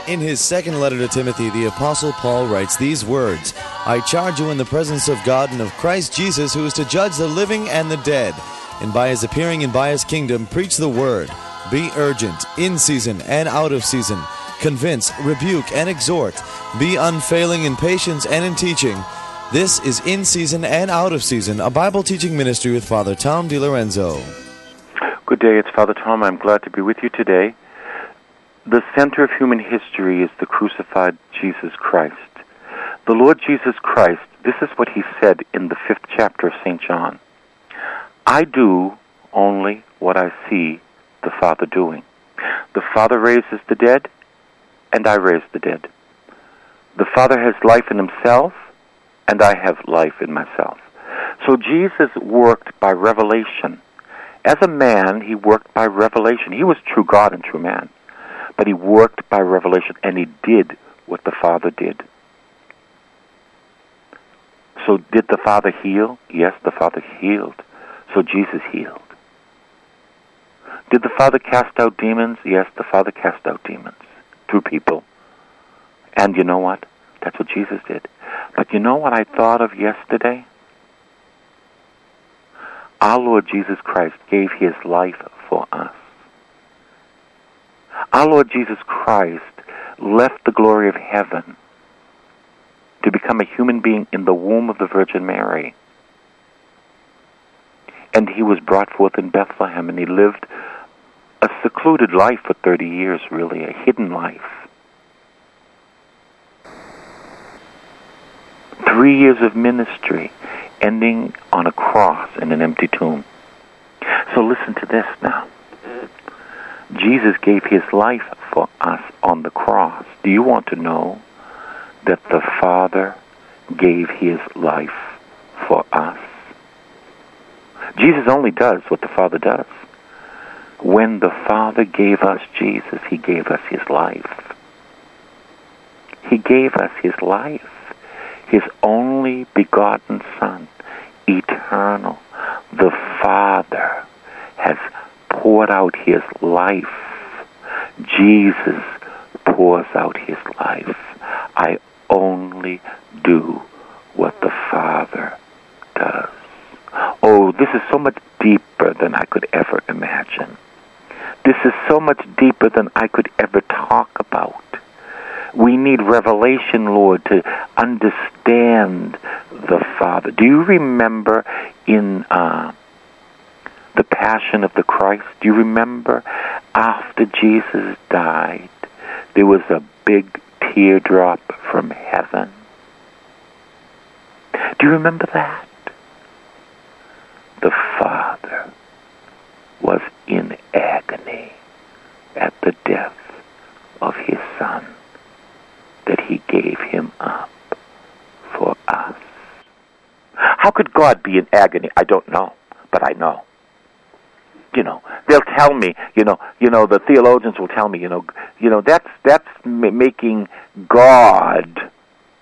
In his second letter to Timothy, the Apostle Paul writes these words, I charge you in the presence of God and of Christ Jesus, who is to judge the living and the dead, and by his appearing and by his kingdom, preach the word. Be urgent, in season and out of season. Convince, rebuke, and exhort. Be unfailing in patience and in teaching. This is In Season and Out of Season, a Bible teaching ministry with Father Tom DiLorenzo. Good day, it's Father Tom. I'm glad to be with you today. The center of human history is the crucified Jesus Christ. The Lord Jesus Christ, this is what he said in the 5th chapter of St. John. I do only what I see the Father doing. The Father raises the dead, and I raise the dead. The Father has life in himself, and I have life in myself. So Jesus worked by revelation. As a man, he worked by revelation. He was true God and true man. But he worked by revelation, and he did what the Father did. So did the Father heal? Yes, the Father healed. So Jesus healed. Did the Father cast out demons? Yes, the Father cast out demons through people. And you know what? That's what Jesus did. But you know what I thought of yesterday? Our Lord Jesus Christ gave his life for us. Our Lord Jesus Christ left the glory of heaven to become a human being in the womb of the Virgin Mary. And he was brought forth in Bethlehem, and he lived a secluded life for 30 years, really, a hidden life. 3 years of ministry, ending on a cross in an empty tomb. So listen to this now. Jesus gave his life for us on the cross. Do you want to know that the Father gave his life for us? Jesus only does what the Father does. When the Father gave us Jesus, he gave us his life. He gave us his life, his only begotten Son, eternal. The Father has poured out his life. Jesus pours out his life. I only do what the Father does. Oh, this is so much deeper than I could ever imagine. This is so much deeper than I could ever talk about. We need revelation, Lord, to understand the Father. Do you remember in the Passion of the Christ? Do you remember after Jesus died, there was a big teardrop from heaven? Do you remember that? The Father was in agony at the death of his Son, that he gave him up for us. How could God be in agony? I don't know, but I know. They'll tell me, the theologians will tell me, that's making God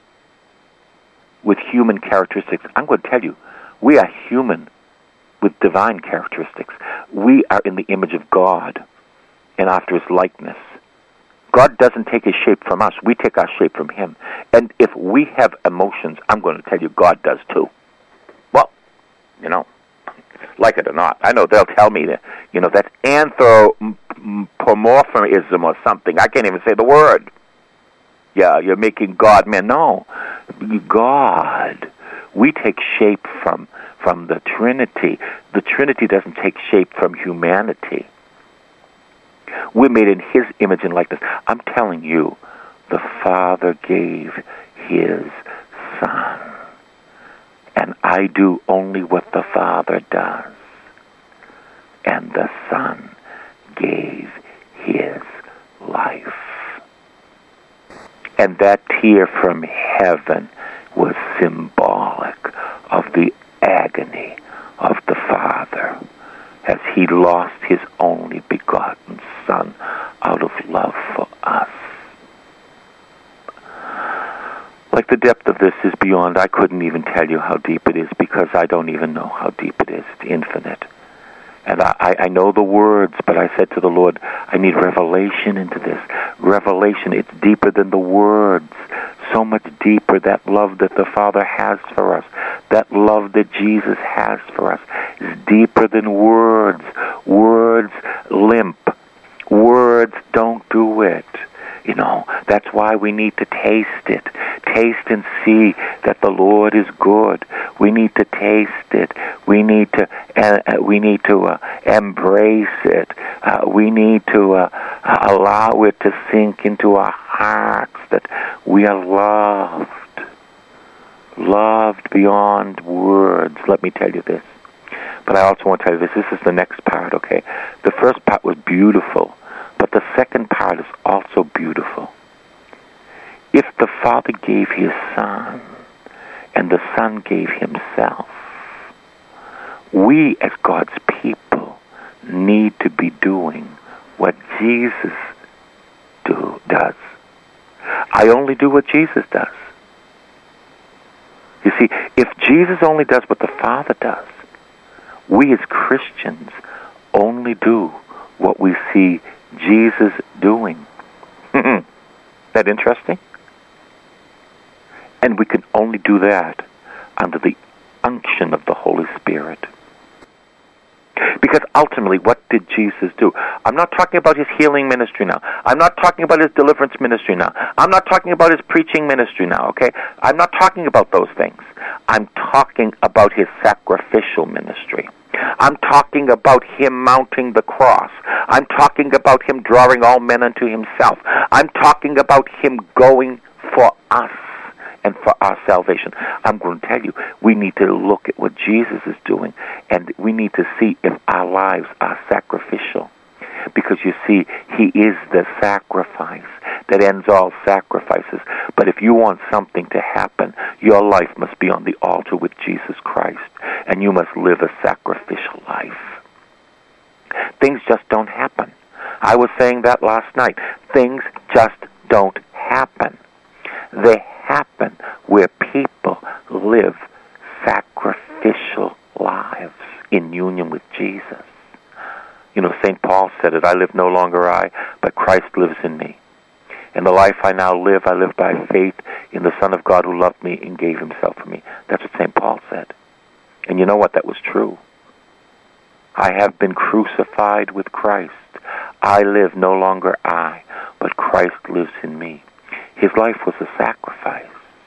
with human characteristics. I'm going to tell you, we are human with divine characteristics. We are in the image of God and after his likeness. God doesn't take his shape from us. We take our shape from him. And if we have emotions, I'm going to tell you, God does too. Well, like it or not. I know they'll tell me that, that's anthropomorphism or something. I can't even say the word. Yeah, you're making God man. No. God. We take shape from the Trinity. The Trinity doesn't take shape from humanity. We're made in his image and likeness. I'm telling you, the Father gave his Son. And I do only what the Father does. And the Son gave his life. And that tear from heaven was symbolic of the agony of the Father as he lost his only begotten Son out of love for us. Like the depth of this is beyond, I couldn't even tell you how deep it is, because I don't even know how deep it is. It's infinite. And I know the words, but I said to the Lord, I need revelation into this. Revelation, it's deeper than the words. So much deeper, that love that the Father has for us, that love that Jesus has for us, is deeper than words. Words limp. Words don't do it. You know, that's why we need to taste it. Taste and see that the Lord is good. We need to taste it. We need to embrace it. We need to allow it to sink into our hearts that we are loved beyond words. Let me tell you this. But I also want to tell you this. This is the next part, okay? The first part was beautiful, but the second part is also beautiful. If the Father gave His Son, and the Son gave Himself, we as God's people need to be doing what Jesus does. I only do what Jesus does. You see, if Jesus only does what the Father does, we as Christians only do what we see Jesus doing. That interesting? And we can only do that under the unction of the Holy Spirit. Because ultimately, what did Jesus do? I'm not talking about His healing ministry now. I'm not talking about His deliverance ministry now. I'm not talking about His preaching ministry now, okay? I'm not talking about those things. I'm talking about His sacrificial ministry. I'm talking about Him mounting the cross. I'm talking about Him drawing all men unto Himself. I'm talking about Him going for us and for our salvation. I'm going to tell you, we need to look at what Jesus is doing, and we need to see if our lives are sacrificial. Because you see, He is the sacrifice that ends all sacrifices. But if you want something to happen, your life must be on the altar with Jesus Christ, and you must live a sacrificial life. Things just don't happen. I was saying that last night. Things just don't happen. They happen where people live sacrificial lives in union with Jesus. You know, St. Paul said it, I live no longer I, but Christ lives in me. And the life I now live, I live by faith in the Son of God who loved me and gave Himself for me. That's what St. Paul said. And you know what? That was true. I have been crucified with Christ. I live no longer I, but Christ lives in me. His life was a sacrifice.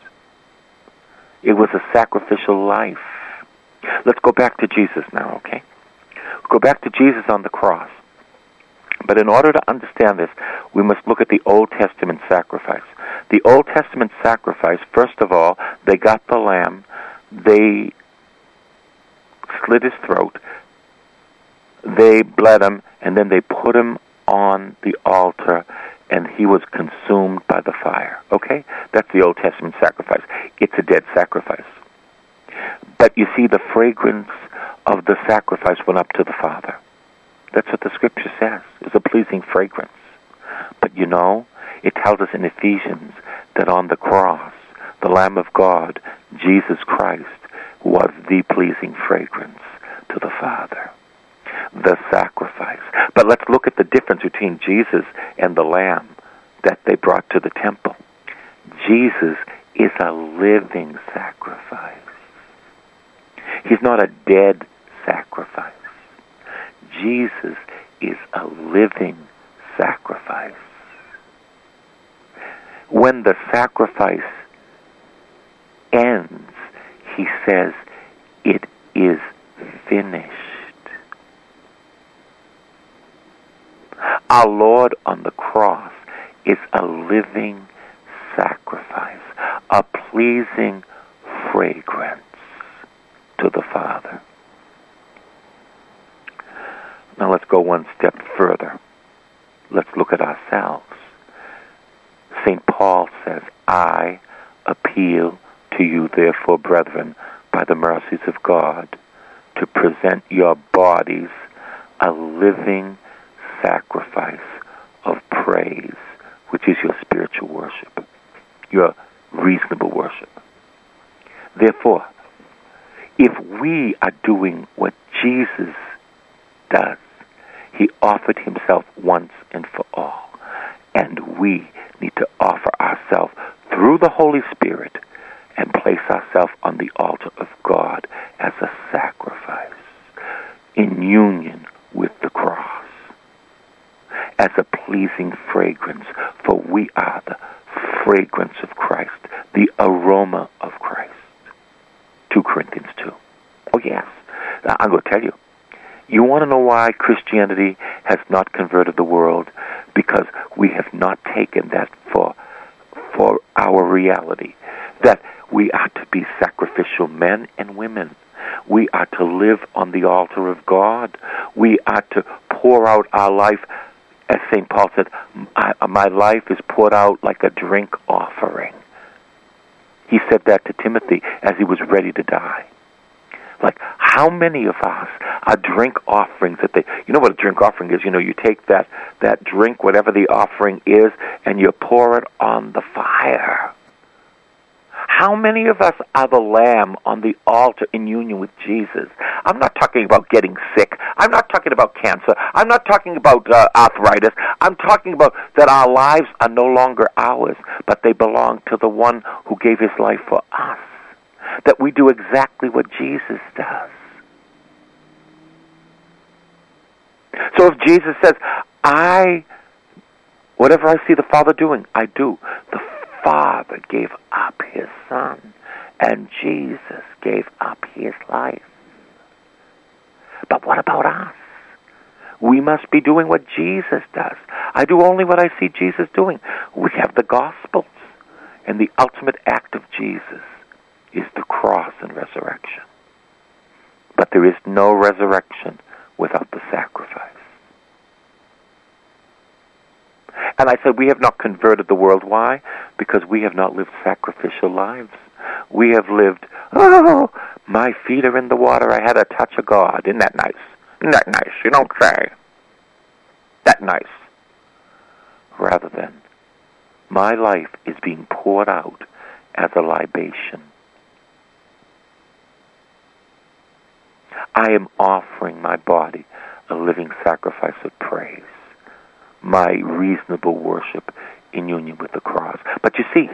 It was a sacrificial life. Let's go back to Jesus now, okay? Go back to Jesus on the cross. But in order to understand this, we must look at the Old Testament sacrifice. The Old Testament sacrifice, first of all, they got the lamb, they slit his throat, they bled him, and then they put him on the altar, and he was consumed by the fire. Okay? That's the Old Testament sacrifice. It's a dead sacrifice. But you see, the fragrance of the sacrifice went up to the Father. That's what the Scripture says. It's a pleasing fragrance. But you know, it tells us in Ephesians that on the cross, the Lamb of God, Jesus Christ, was the pleasing fragrance to the Father. The sacrifice. But let's look at the difference between Jesus and the Lamb that they brought to the temple. Jesus is a living sacrifice. He's not a dead sacrifice. Jesus is a living sacrifice. When the sacrifice ends, He says, it is finished. Our Lord on the cross is a living sacrifice, a pleasing fragrance to the Father. Now let's go one step further. Let's look at ourselves. St. Paul says, I appeal to you, therefore, brethren, by the mercies of God, to present your bodies a living sacrifice of praise, which is your spiritual worship, your reasonable worship. Therefore, if we are doing what Jesus does, union with the cross as a pleasing fragrance, for we are the fragrance of Christ, the aroma of Christ. 2 Corinthians 2. Oh, yes. Now, I'm going to tell you. You want to know why Christianity has not converted the world? Because we have not taken that for our reality, that we are to be sacrificial men and women. We are to live on the altar of God. We are to pour out our life. As St. Paul said, my life is poured out like a drink offering. He said that to Timothy as he was ready to die. Like, how many of us are drink offerings that you know what a drink offering is? You know, you take that drink, whatever the offering is, and you pour it on the fire. How many of us are the lamb on the altar in union with Jesus? I'm not talking about getting sick. I'm not talking about cancer. I'm not talking about arthritis. I'm talking about that our lives are no longer ours, but they belong to the one who gave his life for us. That we do exactly what Jesus does. So if Jesus says, whatever I see the Father doing, I do. The Father gave up his Son, and Jesus gave up his life. But what about us? We must be doing what Jesus does. I do only what I see Jesus doing. We have the Gospels, and the ultimate act of Jesus is the cross and resurrection. But there is no resurrection without the sacrifice. And I said we have not converted the world. Why? Because we have not lived sacrificial lives. We have lived, my feet are in the water, I had a touch of God. Isn't that nice? Isn't that nice? You don't say. That nice. Rather than, my life is being poured out as a libation. I am offering my body a living sacrifice of praise, my reasonable worship in union with the cross. But you see,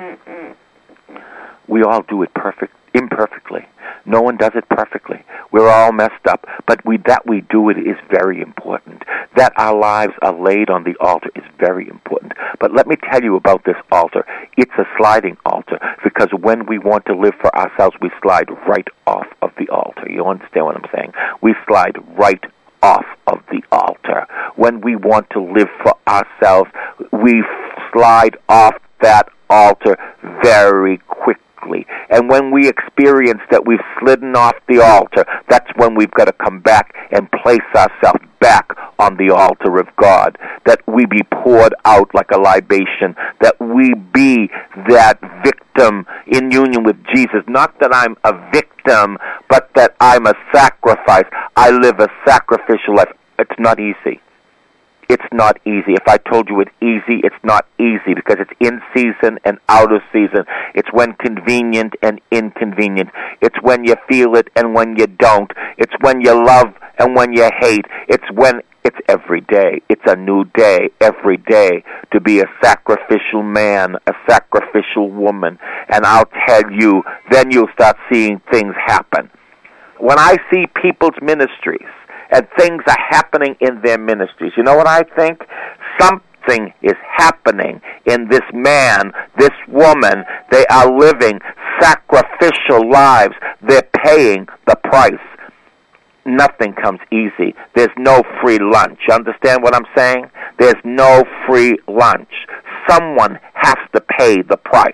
we all do it imperfectly. No one does it perfectly. We're all messed up. But that we do it is very important. That our lives are laid on the altar is very important. But let me tell you about this altar. It's a sliding altar, because when we want to live for ourselves, we slide right off of the altar. You understand what I'm saying? We slide right off of the altar. When we want to live for ourselves, we slide off that altar very quickly. And when we experience that we've slidden off the altar, that's when we've got to come back and place ourselves back on the altar of God. That we be poured out like a libation. That we be that victim in union with Jesus. Not that I'm a victim, but that I'm a sacrifice. I live a sacrificial life. It's not easy. It's not easy. If I told you it's easy, it's not easy, because it's in season and out of season. It's when convenient and inconvenient. It's when you feel it and when you don't. It's when you love and when you hate. It's every day. It's a new day every day to be a sacrificial man, a sacrificial woman. And I'll tell you, then you'll start seeing things happen. When I see people's ministries, and things are happening in their ministries, you know what I think? Something is happening in this man, this woman. They are living sacrificial lives. They're paying the price. Nothing comes easy. There's no free lunch. You understand what I'm saying? There's no free lunch. Someone has to pay the price.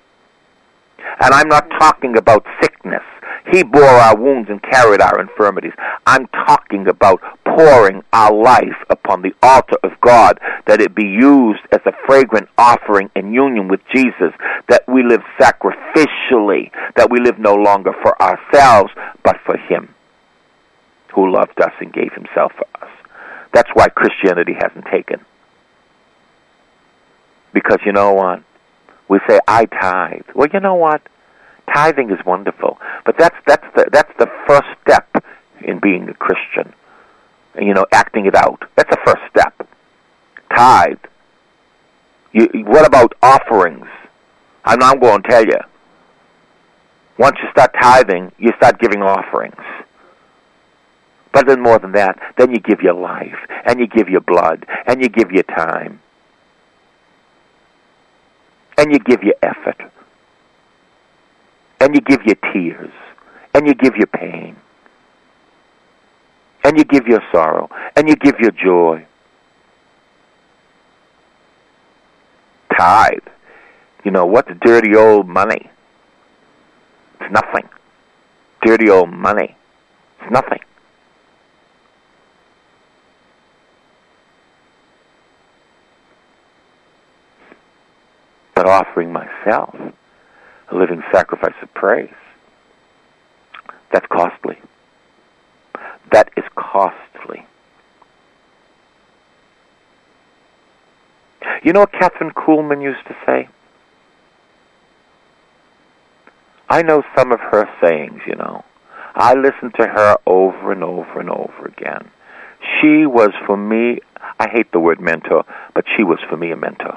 And I'm not talking about sickness. He bore our wounds and carried our infirmities. I'm talking about pouring our life upon the altar of God, that it be used as a fragrant offering in union with Jesus, that we live sacrificially, that we live no longer for ourselves, but for Him who loved us and gave Himself for us. That's why Christianity hasn't taken. Because you know what? We say, I tithe. Well, you know what? Tithing is wonderful, but that's the first step in being a Christian. You know, acting it out. That's the first step. Tithe. What about offerings? I'm going to tell you. Once you start tithing, you start giving offerings. But then more than that, then you give your life, and you give your blood, and you give your time, and you give your effort, and you give your tears, and you give your pain, and you give your sorrow, and you give your joy. Tithe. You know, what's dirty old money? It's nothing. Dirty old money. It's nothing. But offering myself a living sacrifice of praise, that's costly. That is costly. You know what Catherine Kuhlman used to say? I know some of her sayings, you know. I listened to her over and over and over again. She was, for me, I hate the word mentor, but she was, for me, a mentor.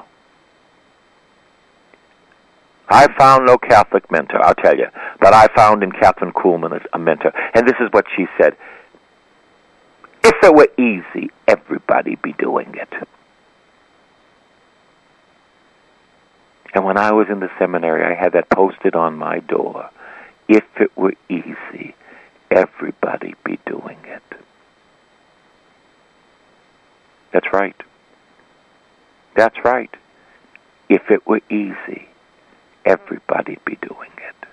I found no Catholic mentor, I'll tell you, but I found in Catherine Kuhlman a mentor. And this is what she said. If it were easy, everybody be doing it. And when I was in the seminary, I had that posted on my door. If it were easy, everybody be doing it. That's right. That's right. If it were easy, everybody'd be doing it.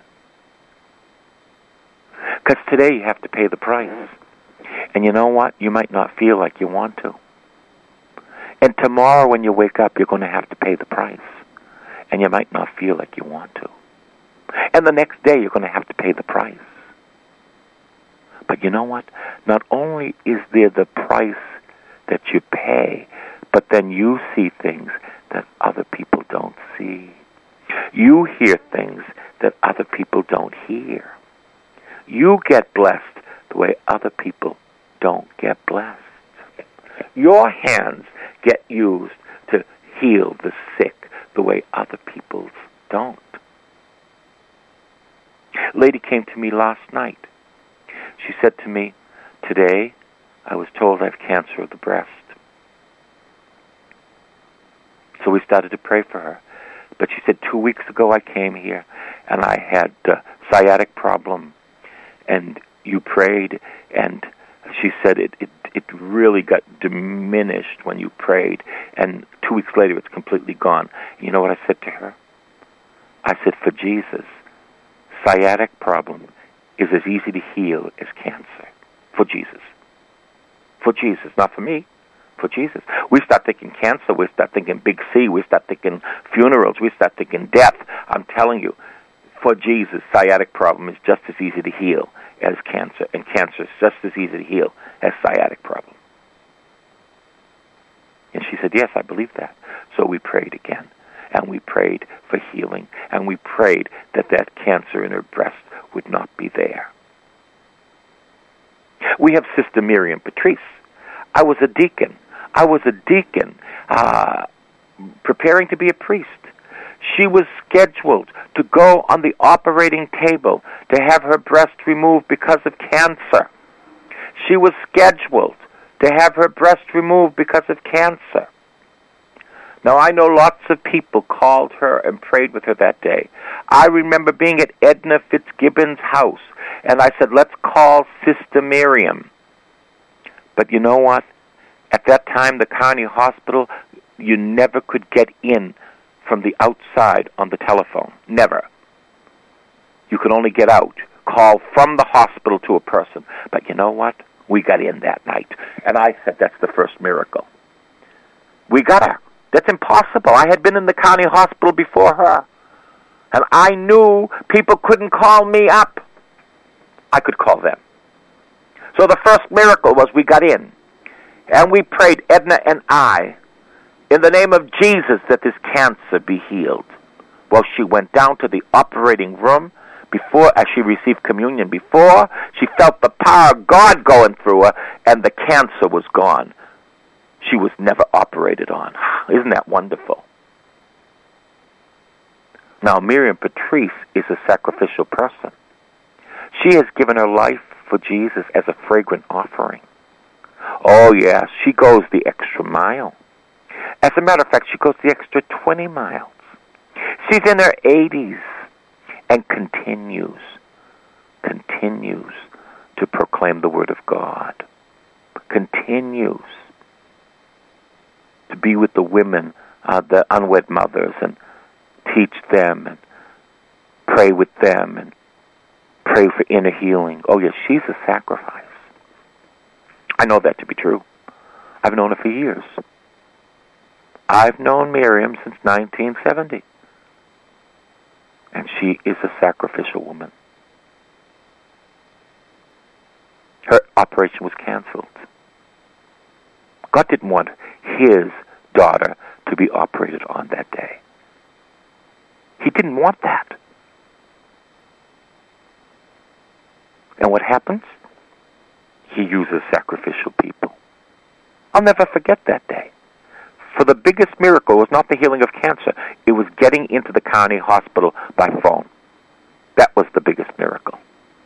Because today you have to pay the price. And you know what? You might not feel like you want to. And tomorrow when you wake up, you're going to have to pay the price. And you might not feel like you want to. And the next day, you're going to have to pay the price. But you know what? Not only is there the price that you pay, but then you see things that other people don't see. You hear things that other people don't hear. You get blessed the way other people don't get blessed. Your hands get used to heal the sick the way other people's don't. A lady came to me last night. She said to me, today I was told I have cancer of the breast. So we started to pray for her. But she said, 2 weeks ago I came here and I had a sciatic problem. And you prayed, and she said it really got diminished when you prayed. And 2 weeks later it's completely gone. You know what I said to her? I said, for Jesus, sciatic problem is as easy to heal as cancer. For Jesus. For Jesus, not for me. For Jesus. We start thinking cancer, we start thinking big C, we start thinking funerals, we start thinking death. I'm telling you, for Jesus, sciatic problem is just as easy to heal as cancer, and cancer is just as easy to heal as sciatic problem. And she said, yes, I believe that. So we prayed again, and we prayed for healing, and we prayed that that cancer in her breast would not be there. We have Sister Miriam Patrice. I was a deacon, preparing to be a priest. She was scheduled to go on the operating table to have her breast removed because of cancer. She was scheduled to have her breast removed because of cancer. Now, I know lots of people called her and prayed with her that day. I remember being at Edna Fitzgibbon's house, and I said, let's call Sister Miriam. But you know what? At that time, the county hospital, you never could get in from the outside on the telephone. Never. You could only get out, call from the hospital to a person. But you know what? We got in that night. And I said, that's the first miracle. We got her. That's impossible. I had been in the county hospital before her. And I knew people couldn't call me up. I could call them. So the first miracle was we got in. And we prayed, Edna and I, in the name of Jesus, that this cancer be healed. Well, she went down to the operating room before, as she received communion, before she felt the power of God going through her, and the cancer was gone. She was never operated on. Isn't that wonderful? Now, Miriam Patrice is a sacrificial person. She has given her life for Jesus as a fragrant offering. Oh, yes, she goes the extra mile. As a matter of fact, she goes the extra 20 miles. She's in her 80s and continues to proclaim the Word of God, continues to be with the women, the unwed mothers, and teach them and pray with them and pray for inner healing. Oh, yes, she's a sacrifice. I know that to be true. I've known her for years. I've known Miriam since 1970. And she is a sacrificial woman. Her operation was canceled. God didn't want his daughter to be operated on that day. He didn't want that. And what happens? He uses sacrificial people. I'll never forget that day. For the biggest miracle was not the healing of cancer. It was getting into the county hospital by phone. That was the biggest miracle.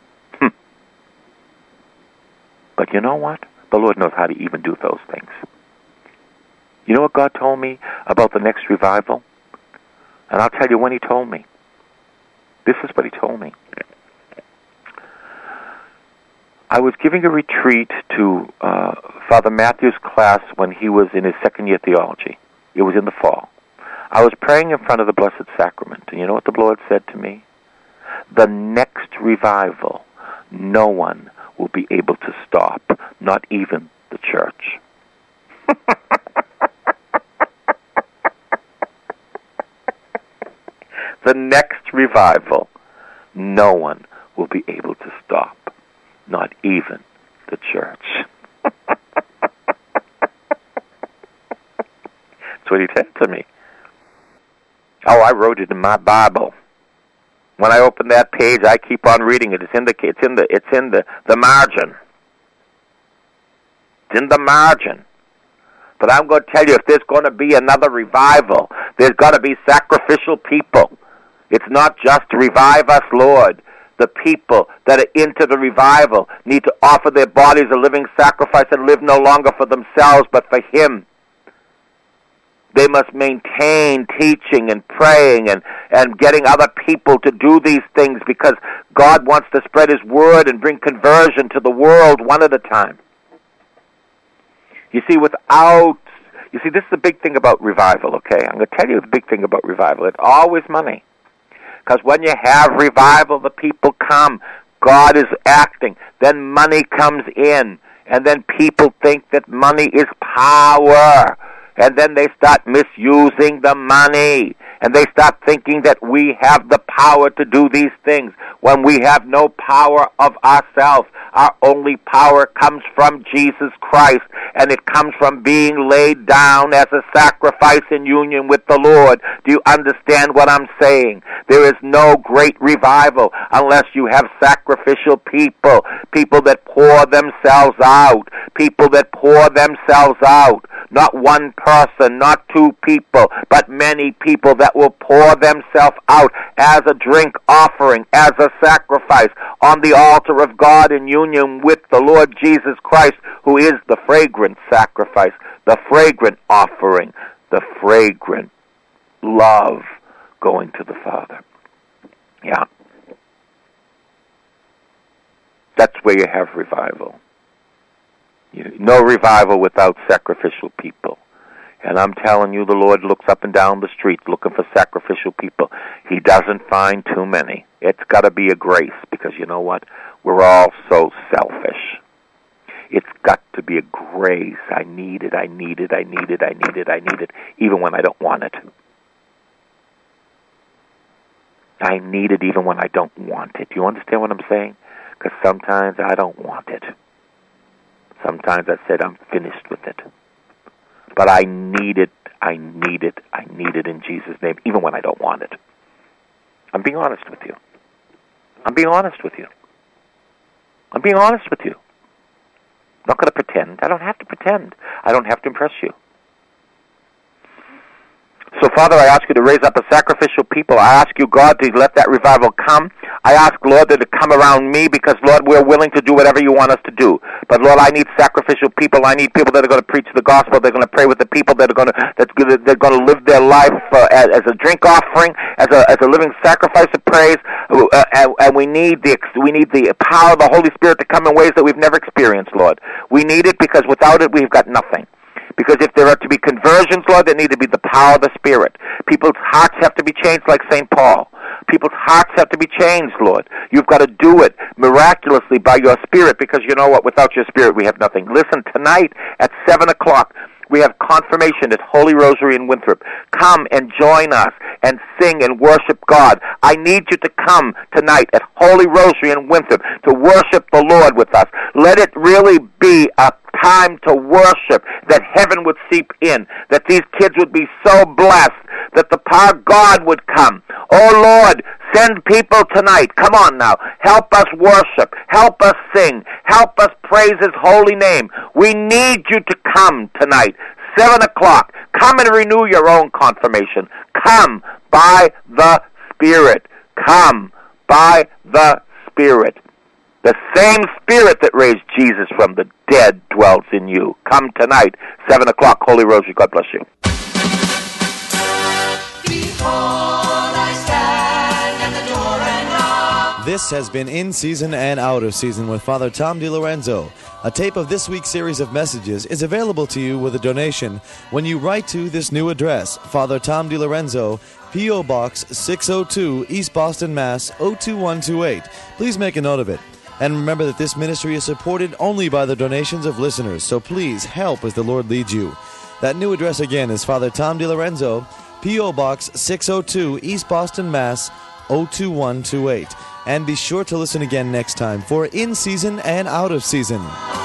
But you know what? The Lord knows how to even do those things. You know what God told me about the next revival? And I'll tell you when he told me. This is what he told me. I was giving a retreat to Father Matthew's class when he was in his second year theology. It was in the fall. I was praying in front of the Blessed Sacrament, and you know what the Lord said to me? The next revival, no one will be able to stop, not even the church. The next revival, no one will be able to stop, not even the church. That's what he said to me. Oh, I wrote it in my Bible. When I open that page, I keep on reading it. It's in the margin. It's in the margin. But I'm going to tell you, if there's going to be another revival, there's got to be sacrificial people. It's not just to revive us, Lord. The people that are into the revival need to offer their bodies a living sacrifice and live no longer for themselves, but for Him. They must maintain teaching and praying and getting other people to do these things because God wants to spread His word and bring conversion to the world one at a time. You see, this is the big thing about revival, okay? I'm going to tell you the big thing about revival. It's always money. Because when you have revival, the people come. God is acting. Then money comes in. And then people think that money is power. And then they start misusing the money. And they start thinking that we have the power to do these things when we have no power of ourselves. Our only power comes from Jesus Christ, and it comes from being laid down as a sacrifice in union with the Lord. Do you understand what I'm saying? There is no great revival unless you have sacrificial people, people that pour themselves out, not one person, not two people, but many people that will pour themselves out as a drink offering, as a sacrifice on the altar of God in union with the Lord Jesus Christ, who is the fragrant sacrifice, the fragrant offering, the fragrant love going to the Father. Yeah. That's where you have revival. No revival without sacrificial people. And I'm telling you, the Lord looks up and down the street looking for sacrificial people. He doesn't find too many. It's got to be a grace, because you know what? We're all so selfish. It's got to be a grace. I need it, even when I don't want it. I need it even when I don't want it. Do you understand what I'm saying? Because sometimes I don't want it. Sometimes I said, I'm finished with it. But I need it in Jesus' name, even when I don't want it. I'm being honest with you. I'm not going to pretend. I don't have to pretend. I don't have to impress you. So, Father, I ask you to raise up a sacrificial people. I ask you, God, to let that revival come. I ask, Lord, that it come around me because, Lord, we're willing to do whatever you want us to do. But, Lord, I need sacrificial people. I need people that are going to preach the gospel. They're going to pray with the people that are going to they're going to live their life as a drink offering, as a living sacrifice of praise. And we need the power of the Holy Spirit to come in ways that we've never experienced, Lord. We need it because without it, we've got nothing. Because if there are to be conversions, Lord, there need to be the power of the Spirit. People's hearts have to be changed like St. Paul. People's hearts have to be changed, Lord. You've got to do it miraculously by your Spirit, because you know what? Without your Spirit, we have nothing. Listen, tonight at 7 o'clock, we have confirmation at Holy Rosary in Winthrop. Come and join us and sing and worship God. I need you to come tonight at Holy Rosary in Winthrop to worship the Lord with us. Let it really be a time to worship, that heaven would seep in, that these kids would be so blessed, that the power of God would come. Oh, Lord, send people tonight. Come on now. Help us worship. Help us sing. Help us praise His holy name. We need you to come tonight. 7 o'clock. Come and renew your own confirmation. Come by the Spirit. Come by the Spirit. The same Spirit that raised Jesus from the dead dwells in you. Come tonight, 7 o'clock, Holy Rosary. God bless you. This has been In Season and Out of Season with Father Tom DiLorenzo. A tape of this week's series of messages is available to you with a donation when you write to this new address, Father Tom DiLorenzo, P.O. Box 602, East Boston, Mass. 02128. Please make a note of it. And remember that this ministry is supported only by the donations of listeners, so please help as the Lord leads you. That new address again is Father Tom DiLorenzo, P.O. Box 602, East Boston, Mass. 02128. And be sure to listen again next time for In Season and Out of Season.